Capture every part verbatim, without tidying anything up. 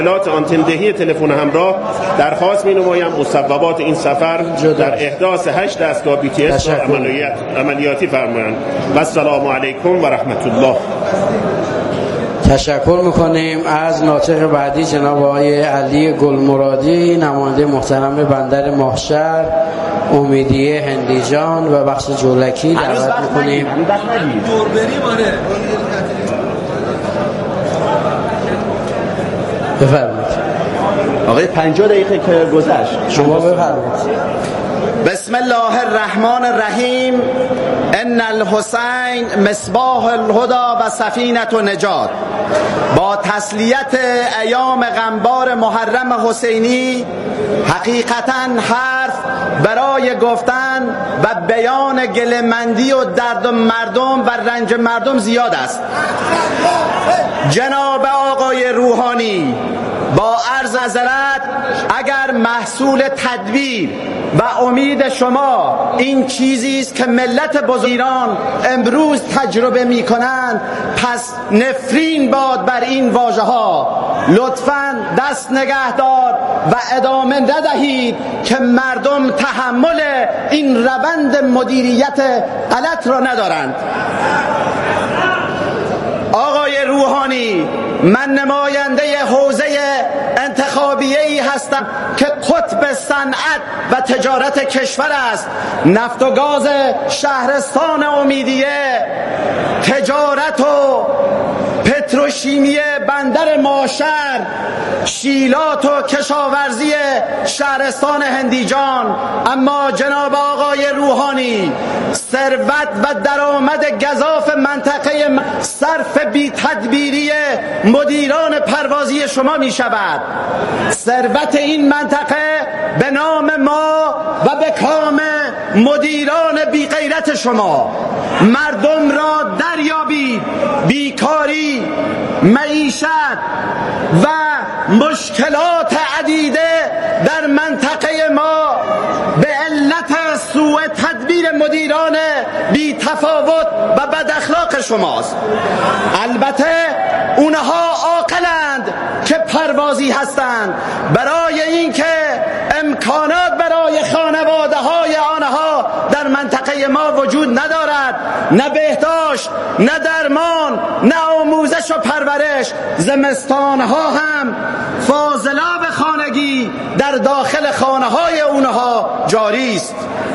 اطلاعات آنتندهی تلفن همراه درخواست می‌نمایم مصوبات این سفر در احداث هشت دستگاه بی تی اس را عملیات عملیاتی فرمایند. و السلام علیکم و رحمت الله. تشکر میکنیم. از ناطق بعدی جناب آقای علی گلمرادی، نماینده محترم بندر ماهشهر، امیدیه هندیجان و بخش جولکی دعوت میکنیم. بفرمایید. آقای پنجاه دقیقه که گذشت شما بفرمایید. بسم الله الرحمن الرحیم. ان الحسین مصباح الهدى و سفینة نجات. با تسلیت ایام غمبار محرم حسینی حقیقتاً حرف برای گفتن و بیان گله‌مندی و درد مردم و رنج مردم زیاد است. جناب آقای روحانی، با عرض معذرت اگر محصول تدبیر و امید شما این چیزی است که ملت بزرگ ایران امروز تجربه می کنند، پس نفرین باد بر این واژه ها. لطفاً دست نگهدار و ادامه ندهید که مردم تحمل این روند مدیریت غلط را ندارند. آقای روحانی، من نماینده حوزه انتخابیه‌ای هستم که قطب صنعت و تجارت کشور است. نفت و گاز شهرستان امیدیه، تجارت و پتروشیمی بندر ماهشهر، شیلات و کشاورزی شهرستان هندیجان. اما جناب آقای روحانی، ثروت و درآمد گزاف منطقه صرف بی تدبیری مدیران پروازی شما می شود. ثروت این منطقه به نام ما و به کام مدیران بی غیرت شما. مردم را دریابید. بیکاری، معیشت و مشکلات عدیده در منطقه ما به علت سوء تدبیر مدیران بی تفاوت و بد اخلاق شماست. البته اونها عاقلند که پروازی هستند. برای اینکه امکانات برای خانواده های آنها در منطقه ما وجود ندارد، نه بهداشت، نه درمان، نه آموزش و پرورش، زمستان ها هم فاضلاب خانگی در داخل خانه های اونها جاری است.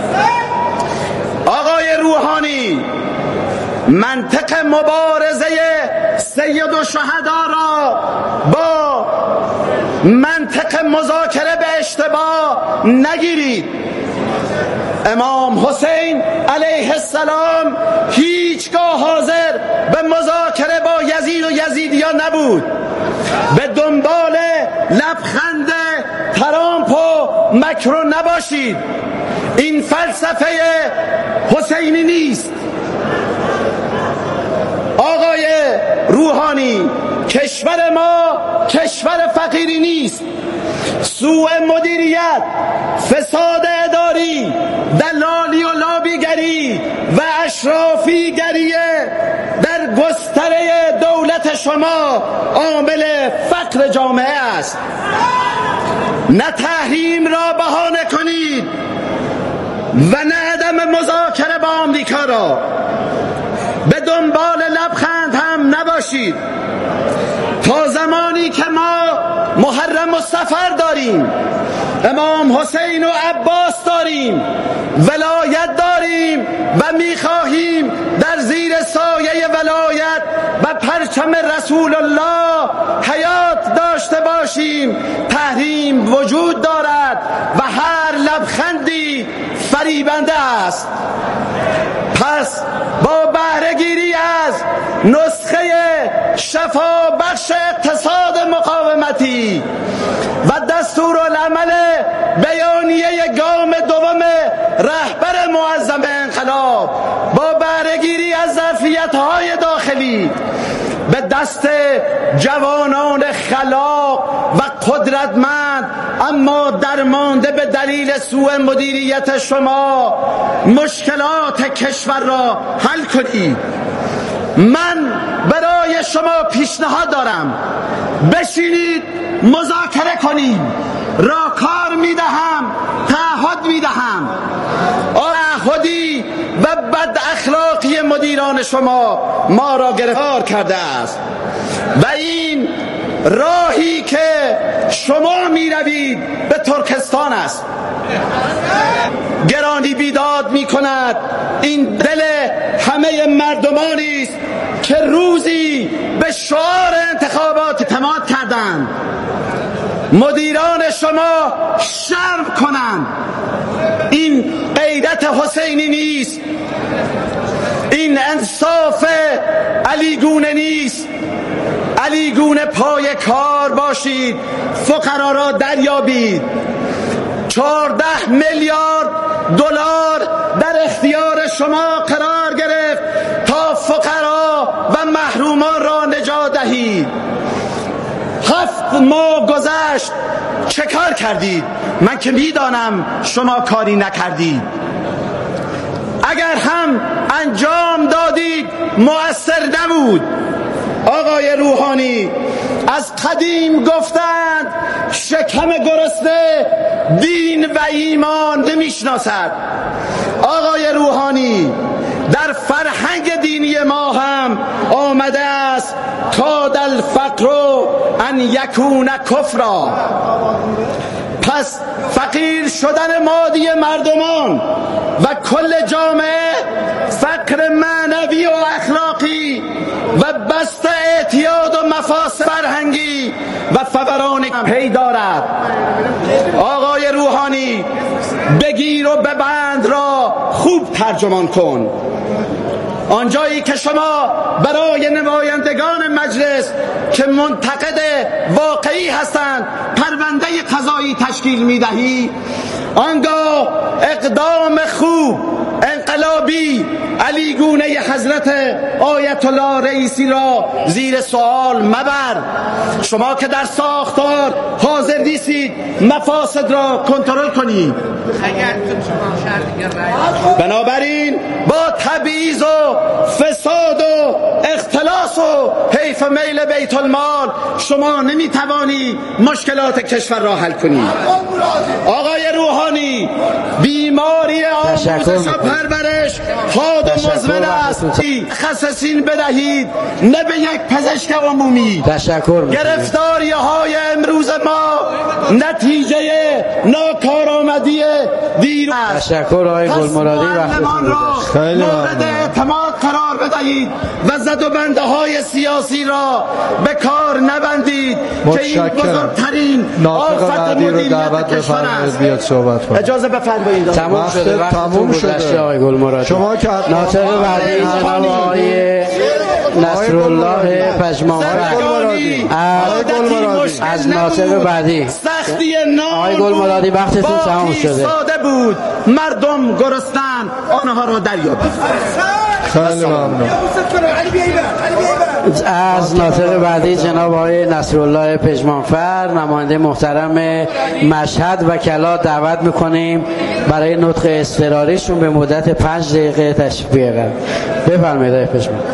آقای روحانی، منطق مبارزه سید الشهدا را با منطق مذاکره به اشتباه نگیرید. امام حسین علیه السلام هیچگاه حاضر به مذاکره با یزید و یزیدیان نبود. به دنبال لبخند ترامپ و مکرون نباشید. این فلسفه حسینی نیست. آقای روحانی، کشور ما کشور فقیری نیست. سوء مدیریت، فساد اداری، دلالی و لابیگری و اشرافیگریه در گستره دولت شما عامل فقر جامعه است. نه تحریم را بهانه کنید و نه عدم مذاکره با آمریکا را. به دنبال لبخند هم نباشید. تا زمانی که ما محرم و سفر داریم، امام حسین و عباس داریم، ولایت داریم و میخواهیم در زیر سایه ولایت و پرچم رسول الله حیات داشته باشیم، تحریم وجود دارد و هر لبخندی فریبنده است. پس با بهره‌گیری از نسخه شفا بخش اقتصاد مقاومتی و دستورالعمل بیانیه گام دوم رهبر معظم انقلاب، با بهره‌گیری از ظرفیت‌های داخلی به دست جوانان خلاق و قدرتمند اما درمانده به دلیل سوء مدیریت شما مشکلات کشور را حل کنید. من برای شما پیشنهاد دارم، بشینید مذاکره کنیم. راهکار میدهم، تعهد میدهم. تعهدی و بد اخلاقی مدیران شما ما را گرفتار کرده است و این راهی که شما می روید به ترکستان است. گرانی بیداد می کند این دل همه مردمانی است که روزی به شعار انتخابات اعتماد کردند. مدیران شما شرم کنند. این غیرت حسینی نیست، این انصاف علی گونه نیست. علی گونه پای کار باشید، فقرا را دریابید. چهارده میلیارد دلار در اختیار شما قرار گرفت تا فقرا و محرومان را نجات دهید. هفت ماه گذشت، چه کار کردید؟ من که میدانم شما کاری نکردید. اگر هم انجام دادید مؤثر نبود. آقای روحانی از قدیم گفتند شکم گرسنه دین و ایمان نمیشناسد. آقای روحانی در فرهنگ دینی ما هم آمده است کاد الفقر ان یکون کفرا. پس فقیر شدن مادی مردمان و کل جامعه فقر معنوی و اخلاقی و بسته اعتیاد و مفاسد فرهنگی و فوران پی دارد. آقای روحانی بگیر و ببند را خوب ترجمان کن. آنجایی که شما برای نمایندگان مجلس که منتقد واقعی هستند پرونده قضایی تشکیل می‌دهی، آنگاه اقدام خوب انقلابی علی گونه حضرت آیت الله رئیسی را زیر سوال مبر. شما که در ساختار حاضر نیستید مفاسد را کنترل کنید. بنابراین با تبعیض و فساد و اختلاس و حیف میل بیت المال شما نمیتوانی مشکلات کشور را حل کنید. آقای روحانی بیماری آموزش و پرورش حاد و مزمن است. خصصین بدهید نه به یک پزشک عمومی. تشکر. گرفتاری های امروز ما نتیجه ناکارآمدی دیر است. تشکر آقای گلمرادی. وقتتون خیلی مورد اعتماد قرار بدهید و زد و بنده های سیاسی را به کار نبندید که این بزرگترین آفت مدیریت کشور است. بیاد صحبت کنید. اجازه بفرمایید. تمام شده. تموم شده. آقای گلمرادی. شما که ناطق بعدی جناب آقای نصرالله پژمانفر. از ناطق بعدی سختی نام آقای گلمرادی وقتتون تمام شده. ساده بود مردم گرسنن آنها را دریابید. خیلی ممنون. از ناطق بعدی جناب آقای نصرالله پژمانفر نماینده محترم مشهد و کلا دعوت میکنیم برای نطق اضطراریشون به مدت پنج دقیقه تشریف بیارن. بفرمایید آقای پژمانفر.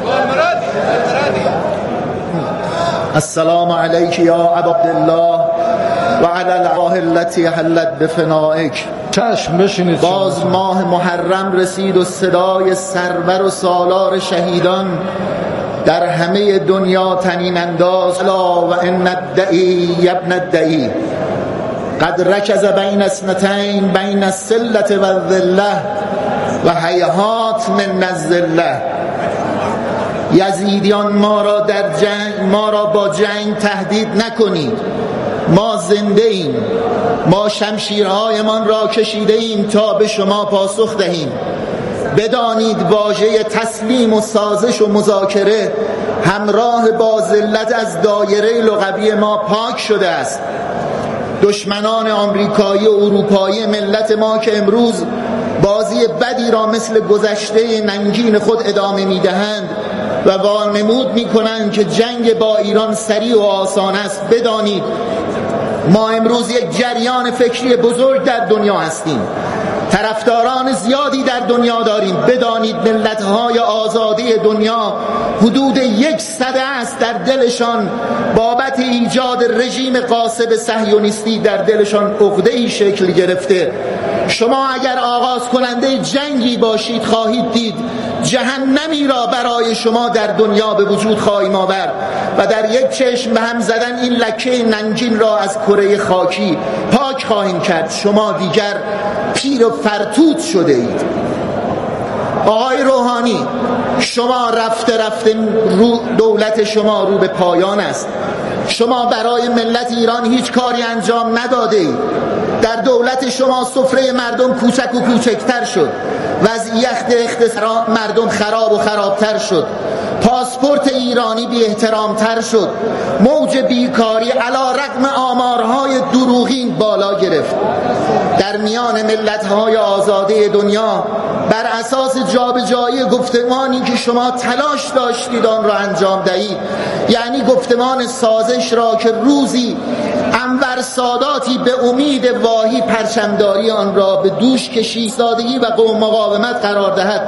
السلام علیک یا ابا عبدالله و علی الارواح التي حلت بفنائک. چشم بشینید. باز ماه محرم رسید و صدای سرور و سالار شهیدان در همه دنیا طنین انداز. الا و ان الدعی ابن الدعی قد رکز بین اثنتین بین السلة و الذلة و هیهات من الذلة. یزیدیان ما را در جنگ ما را با جنگ تهدید نکنید. ما زنده ایم. ما شمشیرهایمان را کشیده ایم تا به شما پاسخ دهیم. بدانید واژه تسلیم و سازش و مذاکره همراه با ذلت از دایره لغوی ما پاک شده است. دشمنان آمریکایی و اروپایی ملت ما که امروز بازی بدی را مثل گذشته ننگین خود ادامه می‌دهند و وانمود می‌کنند که جنگ با ایران سریع و آسان است، بدانید ما امروز یک جریان فکری بزرگ در دنیا هستیم. طرفداران زیادی در دنیا داریم. بدانید ملت‌های آزادی دنیا حدود یک سده است در دلشان بابت ایجاد رژیم غاصب صهیونیستی در دلشان عقده‌ای شکل گرفته. شما اگر آغاز کننده جنگی باشید خواهید دید جهنمی را برای شما در دنیا به وجود خواهیم آورد و در یک چشم به هم زدن این لکه ننگین را از کره خاکی پاک خواهیم کرد. شما دیگر پیر و فرتوت شده اید. آقای روحانی، شما رفته رفته رو دولت شما رو به پایان است. شما برای ملت ایران هیچ کاری انجام نداده اید. در دولت شما سفره مردم کوچک و کوچکتر شد، وضعیت اقتصاد مردم خراب و خرابتر شد، پاسپورت ایرانی بی احترامتر شد، موج بیکاری علی رغم آمارهای دروغین بالا گرفت. در میان ملت‌های آزاده دنیا بر اساس جابجایی گفتمانی که شما تلاش داشتید آن را انجام دهید، یعنی گفتمان سازش را که روزی انور ساداتی به امید واهی پرچمداری آن را به دوش کشید، ایستادگی و قوم مقاومت قرار دهد،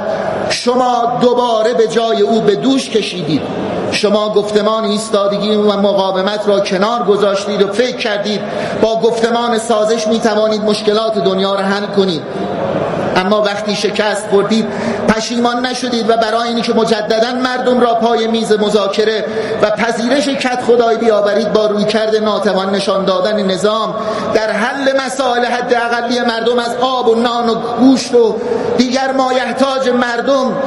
شما دوباره به جای او به دوش کشیدید. شما گفتمان ایستادگی و مقاومت را کنار گذاشتید و فکر کردید با گفتمان سازش می توانید مشکلات دنیا را حل کنید. اما وقتی شکست خوردید پشیمان نشدید و برای اینکه مجددا مردم را پای میز مذاکره و پذیرش کد خدای بیاورید با رویکرد ناتوان نشان دادن نظام در حل مسائل حداقلی مردم از آب و نان و گوشت و دیگر مایحتاج مردم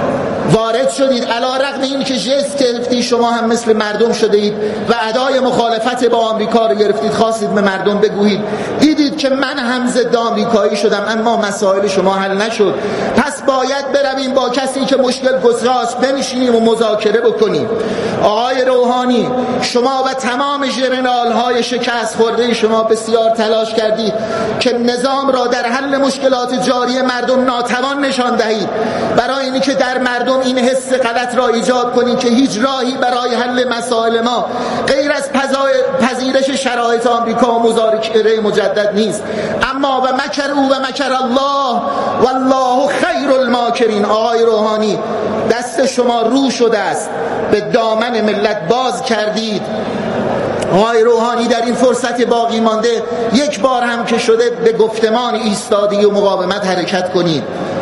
وارد شدید. علی رغم این که ژست گرفتی شما هم مثل مردم شده اید و ادای مخالفت با آمریکا رو گرفتید، خواستید به مردم بگویید دیدید که من هم ضد آمریکایی شدم اما مسائل شما حل نشد، پس باید برویم با کسی که مشکل گسراست بنشینیم و مذاکره بکنیم. آقای روحانی، شما و تمام ژنرال های شکست خورده شما بسیار تلاش کردید که نظام را در حل مشکلات جاری مردم ناتوان نشان دهید، برای اینکه در مردم این حس غلط را ایجاد کنید که هیچ راهی برای حل مسائل ما غیر از پذیرش شرایط آمریکا و مذاکره مجدد نیست. اما و مکر او و مکر الله والله خیر الماکرین. آقای روحانی، دست شما رو شده است، به دامن ملت باز کردید. آقای روحانی، در این فرصت باقی مانده یک بار هم که شده به گفتمان ایستادگی و مقاومت حرکت کنید.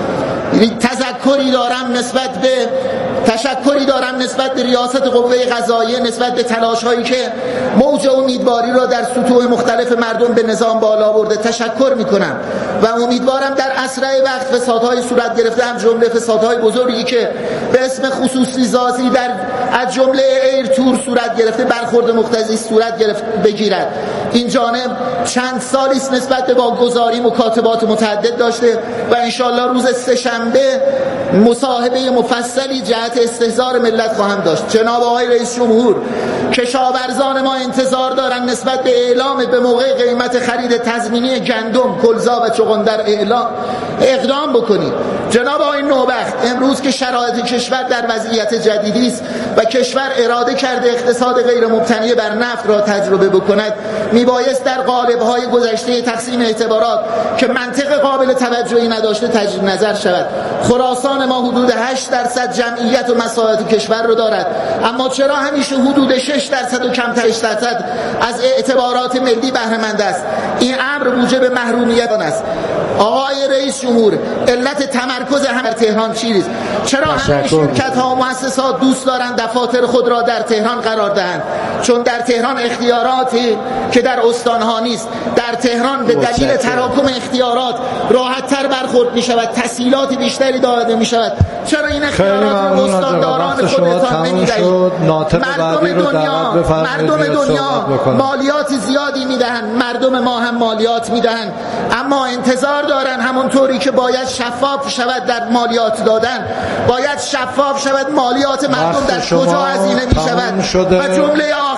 تذکری دارم نسبت به تشکری دارم نسبت به ریاست قوه قضاییه نسبت به تلاش هایی که موج امیدواری را در سطوح مختلف مردم به نظام بالا برده. تشکر میکنم و امیدوارم در اسرع وقت فسادهای صورت گرفته، هم جمله فسادهای بزرگی که به اسم خصوصی سازی در از جمله ایر تور صورت گرفته، برخورد مقتضی صورت گرفت بگیرد. این جانب چند سالی است نسبت به واگذاری مکاتبات متعدد داشته و انشالله روز سه‌شنبه مصاحبه مفصلی جهت استحضار ملت خواهم داشت. جناب آقای رئیس جمهور، کشاورزان ما انتظار دارن نسبت به اعلام به موقع قیمت خرید تضمینی گندم، کلزا و چغندر اعلام اقدام بکنید. جناب آقای نوبخت، امروز که شرایط کشور در وضعیت جدیدی است و کشور اراده کرده اقتصاد غیر مبتنی بر نفت را تجربه بکند، میبایست در قالب‌های گذشته تقسیم اعتبارات که منطق قابل توجهی نداشته تجدید نظر شود. خراسان ما حدود هشت درصد جمعیت و مساحت کشور رو دارد، اما چرا همیشه حدود شش درصد و کمتر شش درصد از اعتبارات ملی بهره مند است؟ این امر موجب محرومیت آن است. آقای رئیس جمهور، علت تمرکز هم در تهران چیست؟ چرا همه شرکت‌ها و مؤسسات دوست دارند دفاتر خود را در تهران قرار دهند؟ چون در تهران اختیاراتی که در استان‌ها نیست. در تهران به دلیل تراکم اختیارات راحت‌تر برخورد می‌شود، تسهیلات بیشتری داده می‌شود. چرا این اختیارات رو استانداران خودتان نمی‌دهید؟ مردم دنیا مردم دنیا مالیات زیادی می‌دهند، مردم ما هم مالیات می‌دهند، اما انتظار دارن همونطوری که باید شفاف شود در مالیات دادن، باید شفاف شود مالیات مردم در کجا هزینه می‌شود. و جمله آخرم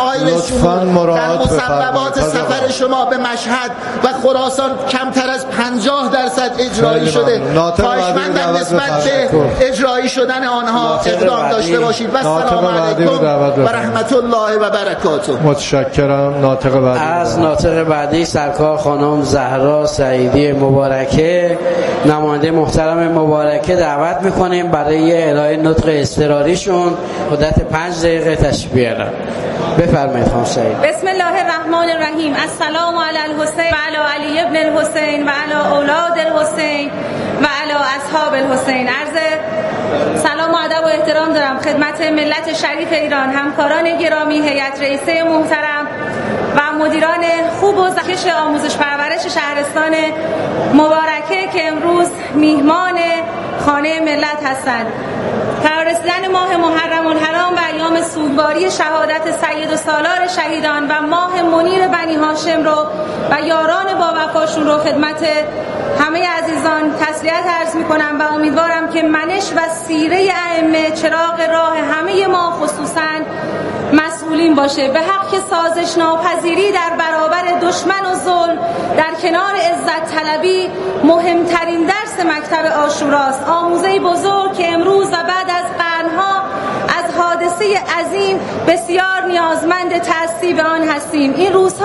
آقای رئیس جمهور در مصوبات سفر شما به مشهد و خراسان کمتر از پنجاه درصد اجرایی شده. خواهشمند در نسبت به اجرایی شدن آنها اقدام داشته باشید. و السلام علیکم و رحمت الله و برکاته. متشکرم. ناطق بعدی از ناطق بعدی سرکار خانم زهرا سعیدی مبارکه، نماینده محترم مبارکه دعوت میکنیم برای ارائه نطق اضطراریشون مدت پنج دقیقه تشریف بیارن. بفرمایید خانم سعید. بسم الله الرحمن الرحیم. السلام علی الحسین و علی علی ابن الحسین و علی اولاد الحسین و علی اصحاب الحسین. عرض سلام و ادب و احترام دارم خدمت ملت شریف ایران، همکاران گرامی، هیئت رئیسه محترم و مدیران خوب و زکش آموزش پرورش شهرستان مبارکه که امروز میهمان خانه ملت هستند. فرا رسیدن ماه محرم الحرام و ایام سوگواری شهادت سید و سالار شهیدان و ماه منیر بنی هاشم رو و یاران با وفاشون رو خدمت همه عزیزان تسلیت عرض میکنم و امیدوارم که منش و سیره ائمه چراغ راه همه ما خصوصاً مسئولین باشه. به حق که سازش ناپذیری در برابر دشمن و ظلم در کنار عزت طلبی مهمترین درس مکتب عاشوراست. آموزه بزرگ که امروز و بعد از قرنها از حادثه عظیم بسیار نیازمند تأسیب آن هستیم. این روزها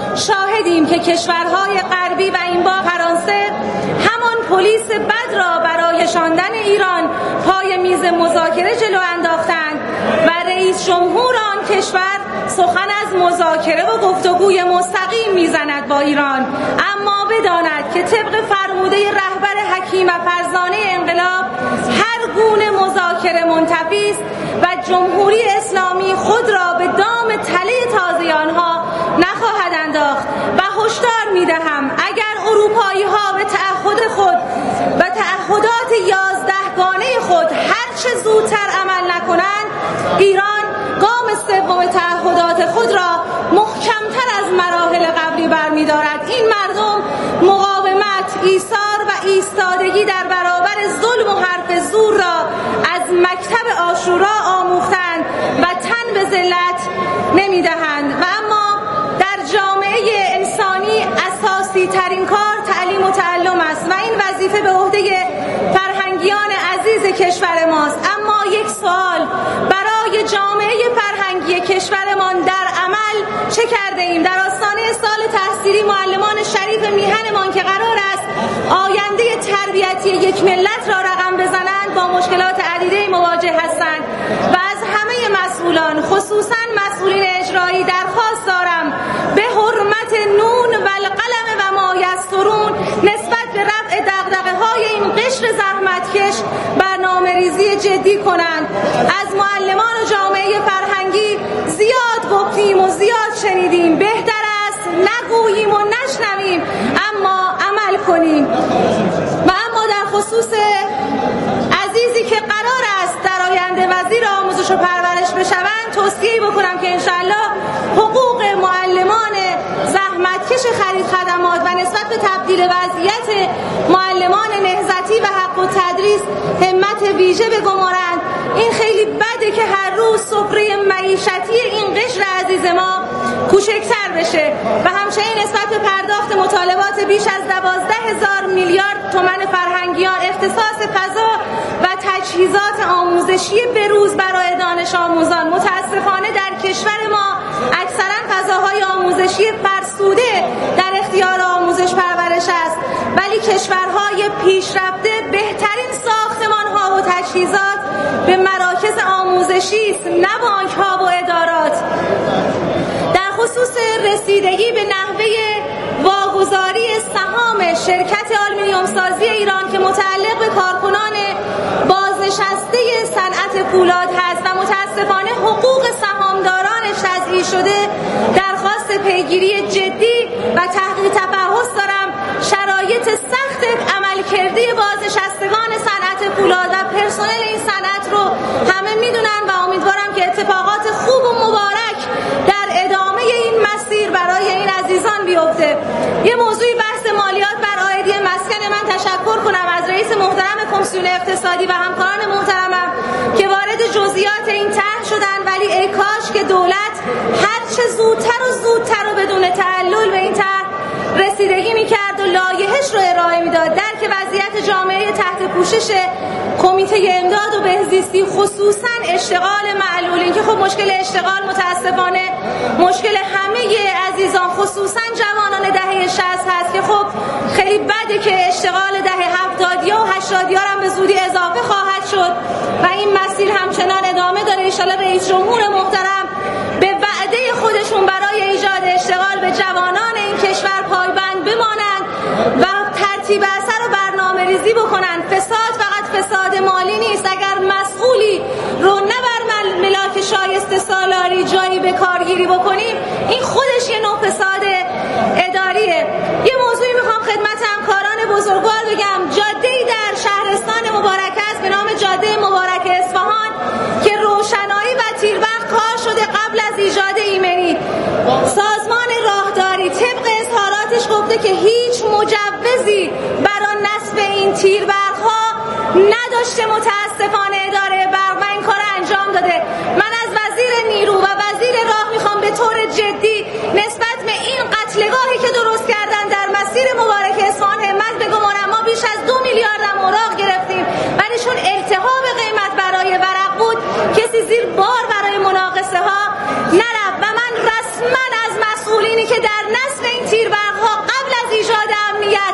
شاهدیم که کشورهای غربی و این بار فرانسه همان پلیس بد را برای شاندن ایران پای میز مذاکره جلو انداختند و رئیس جمهور آن کشور سخن از مذاکره و گفتگوی مستقیم میزند با ایران، اما بداند که طبق فرموده رهبر حکیم و فرزانه انقلاب هر گونه مذاکره منتفی است و جمهوری اسلامی خود را به دام تله تازه آنها نخواهد انداخت. و هشدار میدهم اگر اروپایی ها به تعهد خود و تعهدات یازدهگانه خود هر چه زودتر عمل نکنند، ایران گام سوم تعهدات خود را محکمتر از مراحل قبلی برمی‌دارد. این مردم مقاومت، ایثار و ایستادگی در برابر ظلم و حرف زور را از مکتب عاشورا آموختند و تن به ذلت نمی‌دهند. و اما در جامعه انسانی اساسی ترین کار تعلیم و تعلم است و این وظیفه به عهده فرهنگیان عزیز کشور ماست. اما یک سوال برای جامعه فرهنگی کشورمان در عمل چه کرده ایم؟ در آستانه سال تحصیلی معلمان شریف میهنمان که قرار است آینده تربیتی یک ملت را رقم بزنند با مشکلات عدیده مواجه هستند و از همه مسئولان خصوصا مسئولین اجرایی درخواست دارم به حرمت نون و القلم و ما یسطرون نسبت به رفع دغدغه‌های این قشر زحمتکش برنامه‌ریزی جدی کنند. از معلمان و جامعه فرهنگی زیاد گفتیم و زیاد شنیدیم، بهتر است نگوییم و نشنویم اما عمل کنیم. و اما در خصوص عزیزی که قرار است در آینده وزیر آموزش و پرورش بشوند توصیه بکنم که انشالله حقوق معلمان زحمتکش خرید خدمات و نسبت به تبدیل وضعیت معلمان نهضتی و حق و تدریس همت ویژه بگمارند. این خیلی بده که هر روز سفره معیشتی این قشر عزیز ما کوچکتر بشه و همچنین نسبت به پرداخت مطالبات بیش از دوازده هزار میلیارد تومان فرهنگیان اختصاص فضا و تجهیزات آموزشی بروز برای دانش آموزان. متاسفانه در کشور ما اکثرا فضاهای آموزشی فرسوده در اختیار آموزش پرورش است، ولی کشورهای پیشرفته بهترین ساختمان‌ها و تجهیزات به مراکز آموزشی است، نه بانک‌ها و ادارات. در خصوص رسیدگی به نحوه واگذاری سهام شرکت آلومینیوم سازی ایران که متعلق به کارکنان بازنشسته صنعت فولاد هست و متاسفانه حقوق سهامدارانش تضییع شده، درخواست پیگیری جدی و تحقیق تفحص دارم. شرایط سخت عملکردی بازنشستگان صنعت فولاد و پرسنل این صنعت رو همه میدونن و امیدوارم که اتفاقات خوب و مبارک در ادامه این مسیر برای این عزیزان بیفته. یه موضوعی بحث مالیات بر عائدی مسکن. من تشکر کنم از رئیس محترم کمیسیون اقتصادی و همکاران محترمم که وارد وارد جزئیات این طرح شدن، ولی ای کاش که دولت هر چه زودتر و زودتر و بدون تعلل به این طرح رسیدگی میکرد و لایحه‌اش رو ارائه میداد. درک وضعیت جامعه تحت پوشش کمیته امداد و بهزیستی، خصوصا اشتغال معلولین که خب مشکل اشتغال متاسفانه مشکل همه عزیزان خصوصا جوانان دهه شصت هست که خب خیلی بده که اشتغال دهه هفتادیا و هشتادیا هم به زودی اضافه خواهد شد و این مسیر همچنان ادامه داره. ان شاءالله رئیس جمهور محترم به وعده خودشون برای ایجاد اشتغال به جوانان این کشور پایبند بمانند و ترتیب اثر و برنامه ریزی بکنن. فساد فقط فساد مالی نیست. اگر مسئولی رو نه بر ملاک شایسته سالاری جایی به کارگیری بکنیم، این خودش یه نوع فساد اداریه. یه موضوعی میخوام خدمت همکاران بزرگوار بگم. جاده‌ای در شهرستان مبارک است به نام جاده مبارک اصفهان که روشنایی و تیربخت کار شده قبل از ایجاد ایمنی. سازمان راهداری طبق اظهاراتش گفته که هیچ مجوزی برای نصب این تیربرق‌ها نداشته. متاسفانه اداره برق و این کار انجام داده. من از وزیر نیرو و وزیر راه میخوام به طور جدی نسبت به این قتلگاهی که درست کردن در مسیر مبارک اصفهان همت بگمارم. ما بیش از دو میلیارد هم اوراق گرفتیم، ولی چون التهاب قیمت برای ورق بود کسی زیر بار برای مناقصه ها نرفت و من رسما از مسئولینی که در نصب این تیربرق‌ها قبل از ایجاد امنیت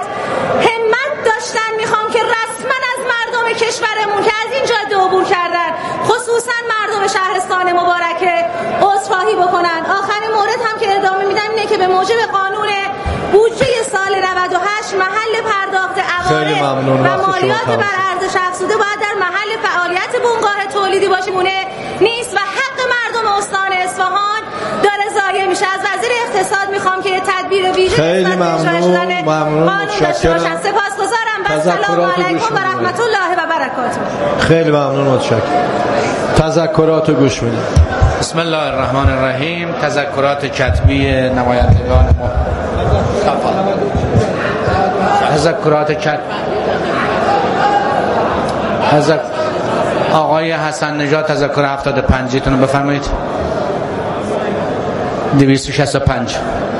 همت داشتن میخوام که رسما از مردم کشورمون که از این جاده عبور کردن، خصوصا مردم شهرستان مبارک، عذرخواهی بکنن. آخرین مورد هم که ادامه میدم اینه که به موجب قانون بودجه سال نود و هشت محل پرداخت عوارض و مالیات بر ارزش افزوده باید در محل فعالیت بنگاه تولیدی باشه. مونه نیست و حق مردم استان اصفهان داره ضایع میشه. از وزیر اقتصاد میخوام که تدبیر ویژه خیلی ممنون ممنون متشکرم. سپاسگزارم. و سلام علیکم و رحمت الله و برکاته. خیلی ممنون متشکرم. تذکرات رو گوش بدید. بسم الله الرحمن الرحیم. تذکرات کتبی نمایندگان ما. تذکرات کتبی تذک... آقای حسن نژاد تذکر هفتاد و پنج تون رو بفرمایید. دویست و شصت و پنج.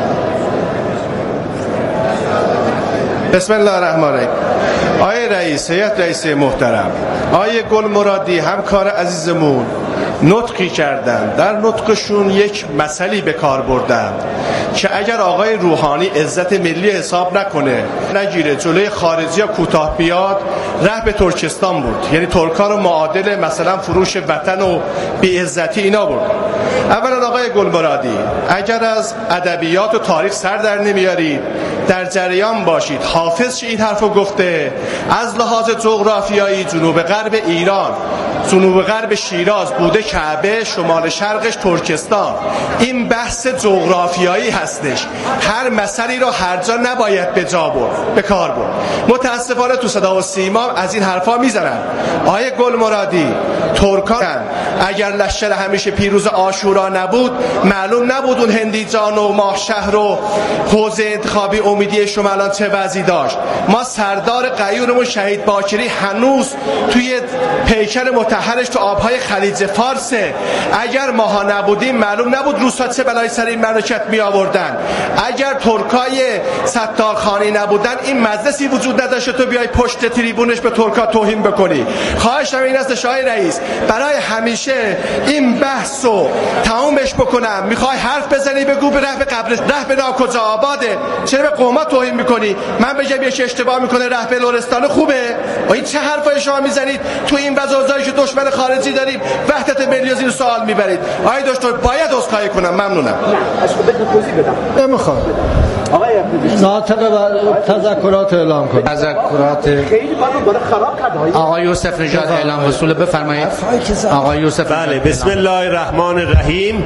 بسم الله الرحمن الرحیم. آقای رئیس هیئت رئیسه محترم، آقای گل مرادی همکار عزیزمون نطقی کردن. در نطقشون یک مسئله به کار بردن که اگر آقای روحانی عزت ملی حساب نکنه، نگیره جلوی خارجی ها کوتاه بیاد، ره به ترکستان بود. یعنی ترکا رو معادل مثلا فروش وطن و بی عزتی اینا بود. اولا آقای گل مرادی اگر از ادبیات و تاریخ سر در نمیارید در جریان باشید. حافظ این حرفو گفته از لحاظ جغرافیایی جنوب غرب ایران، جنوب غرب شیراز بوده کعبه، شمال شرقش ترکستان. این بحث جغرافیایی هستش. هر مسئله رو هر جا نباید به جا برد، به کار برد. متاسفانه تو صدا و سیما از این حرفا میزنن. آیه گل مرادی ترکان اگر لشکر همیشه پیروز عاشورا نبود، معلوم نبود اون هندی جان و ماه شهر و حوزه انتخابی امیدی شما الان چه وضعی داشت. ما سردار قیورمون شهید باکری هنوز توی پیکر مطهرش تو آبهای خلیج فارسه. اگر ماها نبودیم معلوم نبود روسا چه بلای سر این مملکت می آوردن. اگر ترکای ستارخانی نبودن این مجلسی وجود نداشت تو بیای پشت تریبونش به ترکا توهین بکنی. خواهشم این است آقای رئیس برای همیشه این بحثو تمومش بکنم. میخوای حرف بزنی بگو به ره به قبر، ره به ناکجا آباده، چرا به قومات توهین میکنی؟ من بگم یه اشتباه میکنه ره به لرستان خوبه؟ این چه حرفای شما میزنید؟ تو این وضعی که دشمن خارجی داریم وحدت ملی زیر سوال میبرید. آقای دکتر باید عذرخواهی کنم. ممنونم. نه اشکو بده توضیح بدم. نمیخوام. آقای ناطق تذکرات اعلام کنید. تذکرات خیلی کارو داره خراب کرده. آقای یوسف نژاد اعلام وصول بفرمایید. آقای یوسف. بله بسم الله الرحمن الرحیم.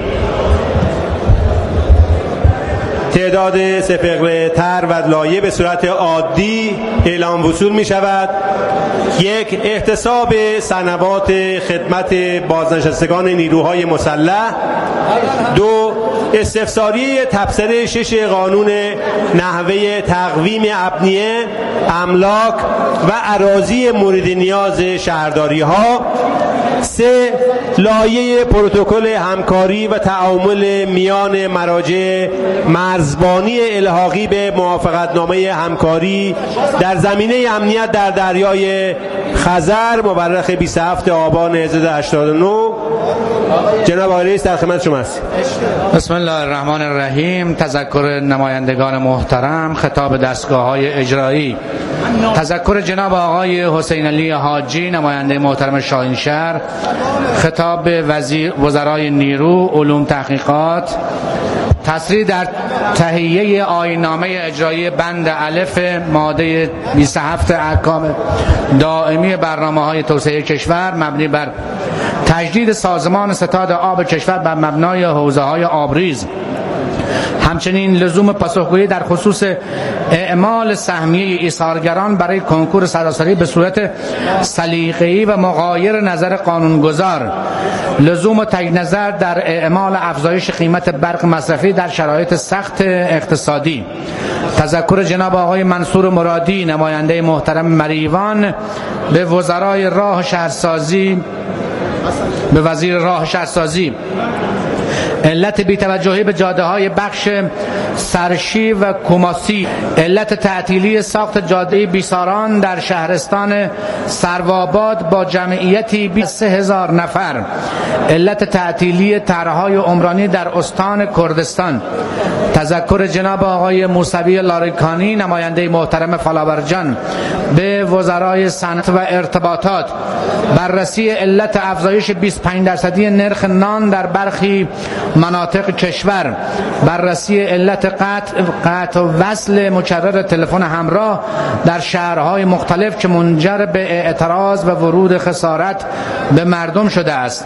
تعداد سپهر تر و لایه به صورت عادی اعلام وصول می شود. یک، احتساب سنوات خدمت بازنشستگان نیروهای مسلح. دو، استفساری تبصره شش قانون نحوه تقویم ابنیه، املاک و اراضی مورد نیاز شهرداری ها. سه، لایحه پروتکل همکاری و تعامل میان مراجع مرزبانی الحاقی به موافقتنامه همکاری در زمینه امنیت در دریای خزر مورخ بیست و هفتم آبان هزار و سیصد و هشتاد و نه. جناب آقای رئیس در خدمت شما هستیم. بسم الله الرحمن الرحیم. تذکر نمایندگان محترم، خطاب دستگاه‌های اجرایی. تذکر جناب آقای حسین علی حاجی نماینده محترم شاهینشهر، خطاب به وزیر وزرای نیرو، علوم تحقیقات. تصریح در تهیه آیین‌نامه اجرایی بند الف ماده بیست و هفت احکام دائمی برنامه‌های توسعه کشور مبنی بر تجدید سازمان ستاد آب کشور بر مبنای حوزه‌های آبریز. همچنین لزوم پاسخگویی در خصوص اعمال سهمیه ایثارگران برای کنکور سراسری به صورت سلیقه‌ای و مغایر نظر قانونگذار. لزوم تجدید نظر در اعمال افزایش قیمت برق مصرفی در شرایط سخت اقتصادی. تذکر جناب آقای منصور مرادی نماینده محترم مریوان به وزرای راه شهرسازی به وزیر راه شهرسازی. علت بی‌توجهی به جاده‌های بخش سرشی و کوماسی. علت تعطیلی ساخت جاده بیساران در شهرستان سروآباد با جمعیتی بیست و سه هزار نفر. علت تعطیلی طرح‌های عمرانی در استان کردستان. تذکر جناب آقای موسوی لاریکانی نماینده محترم فلاورجان به وزرای صنعت و ارتباطات. بررسی علت افزایش بیست و پنج درصدی نرخ نان در برخی مناطق کشور. بررسی علت قطع قطع و وصل مکرر تلفن همراه در شهرهای مختلف که منجر به اعتراض و ورود خسارت به مردم شده است.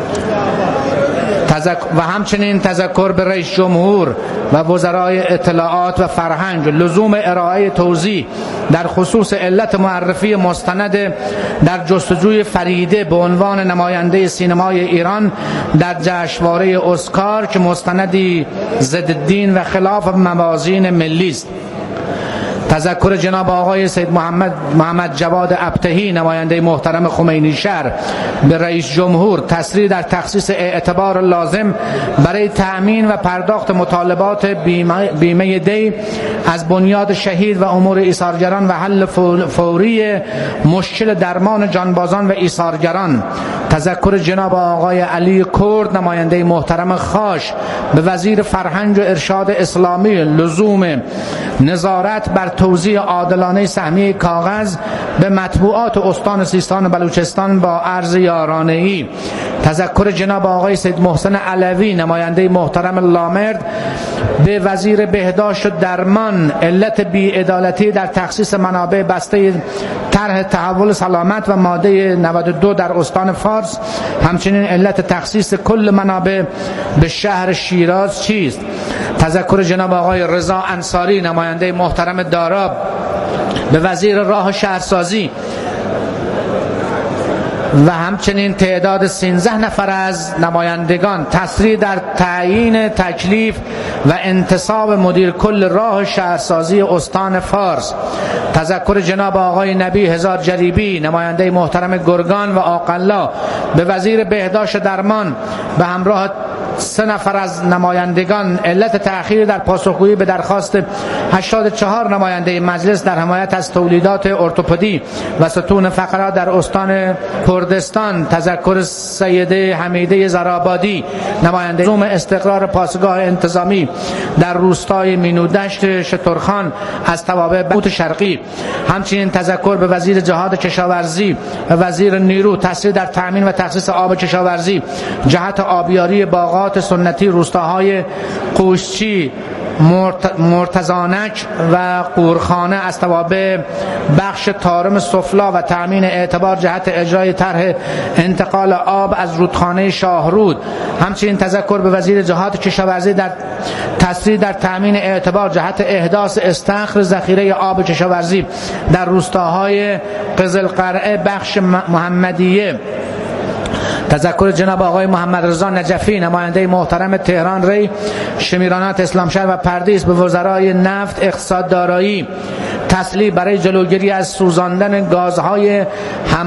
و همچنین تذکر به رئیس جمهور و وزرای اطلاعات و فرهنگ لزوم ارائه توضیح در خصوص علت معرفی مستند در جستجوی فریده به عنوان نماینده سینمای ایران در جشنواره اسکار که مستندی ضد الدین و خلاف موازین ملی است. تذکر جناب آقای سید محمد محمد جواد ابتهی نماینده محترم خمینی شهر به رئیس جمهور. تصریح در تخصیص اعتبار لازم برای تأمین و پرداخت مطالبات بیمه, بیمه دی از بنیاد شهید و امور ایثارگران و حل فوری مشکل درمان جانبازان و ایثارگران. تذکر جناب آقای علی کرد نماینده محترم خاش به وزیر فرهنگ و ارشاد اسلامی لزوم نظارت بر توزیع عادلانه سهمیه کاغذ به مطبوعات استان سیستان و بلوچستان با عرض یارانه‌ای. تذکر جناب آقای سید محسن علوی نماینده محترم لامرد به وزیر بهداشت و درمان علت بی‌عدالتی در تخصیص منابع بسته طرح تحول سلامت و ماده نود و دو در استان فارس. همچنین علت تخصیص کل منابع به شهر شیراز چیست؟ تذکر جناب آقای رضا انصاری نماینده محترم داراب به وزیر راه و شهرسازی و همچنین تعداد سیزده نفر از نمایندگان. تصریح در تعیین تکلیف و انتصاب مدیر کل راه شهرسازی استان فارس. تذکر جناب آقای نبی هزار جریبی نماینده محترم گرگان و آقلا به وزیر بهداشت و درمان به همراه سه نفر از نمایندگان. علت تأخیر در پاسخگویی به درخواست هشتاد و چهار نماینده مجلس در حمایت از تولیدات ارتوپدی و ستون فقرات در استان کردستان. تذکر سیده حمیده زرابادی نماینده لزوم استقرار پاسگاه انتظامی در روستای مینودشت شترخان از توابع بوت شرقی. همچنین تذکر به وزیر جهاد کشاورزی و وزیر نیرو. تصریح در تأمین و تخصیص آب کشاورزی جهت آبیاری باغات سنتی روستاهای قوشچی، مرتزانک و قورخانه از توابع بخش طارم سفلا و تأمین اعتبار جهت اجرای طرح انتقال آب از رودخانه شاهرود. همچنین تذکر به وزیر جهاد کشاورزی در تصریح در تأمین اعتبار جهت احداث استخر ذخیره آب کشاورزی در روستاهای قزلقرعه بخش محمدیه. تذکر جناب آقای محمد رضا نجفی نماینده محترم تهران ری شمیرانات اسلامشهر و پردیس به وزرای نفت اقتصاد دارایی. تسلیح برای جلوگیری از سوزاندن گازهای هم